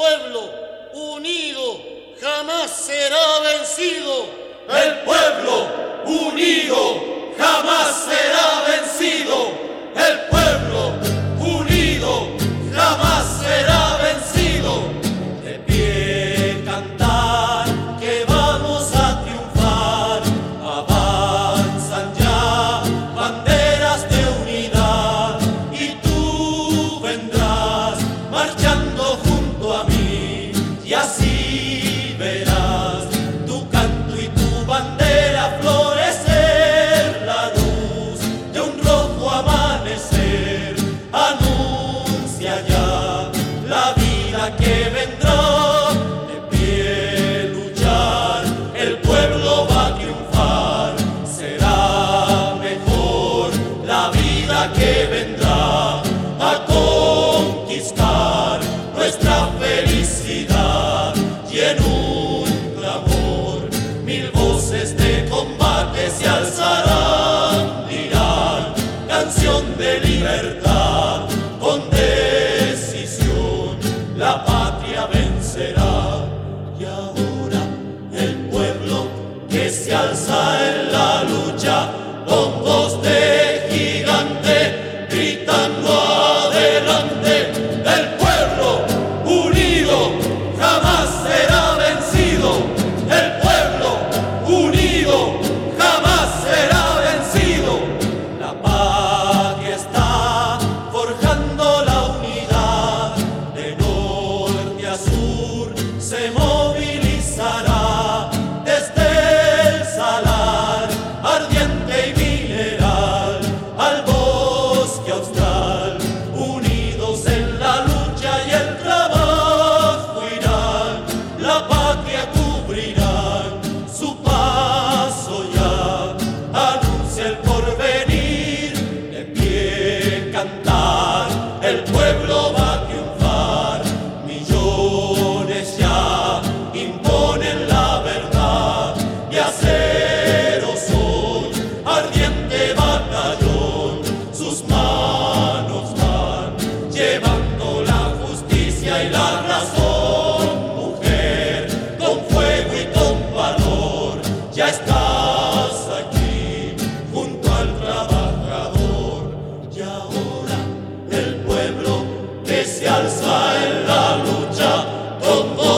pueblo unido jamás será vencido. El pueblo unido jamás será vencido. El pueblo unido jamás será vencido. De pie cantar que vamos a triunfar. Avanzan ya banderas de unidad y tú vendrás marchando junto a mí y así verás tu canto y tu bandera florecer. La luz de un rojo amanecer anuncia ya la vida que vendrá. De pie luchar, el pueblo va a triunfar. Será mejor la vida que vendrá a conquistar nuestra felicidad. Y en un clamor, mil voces de combate se alzarán, dirán canción de libertad. Con decisión la patria vencerá. Y ahora el pueblo que se alza en la lucha con voz de gigante, gritando adelante. El pueblo unido jamás será vencido. El pueblo unido jamás será vencido. La patria está forjando la unidad. De norte a sur se movilizará. Desde el salar ardiente y mineral al bosque austral, unidos en la lucha y el trabajo irán. La patria cubrirán su paso ya, anuncia el porvenir. De pie cantar, el pueblo va a triunfar. Millones ya imponen la verdad. De acero son, ardiente batallón, sus manos van llevando la justicia y la razón. Mujer, con fuego y con valor, ya estás aquí junto al trabajador. Y ahora el pueblo que se alza en la lucha con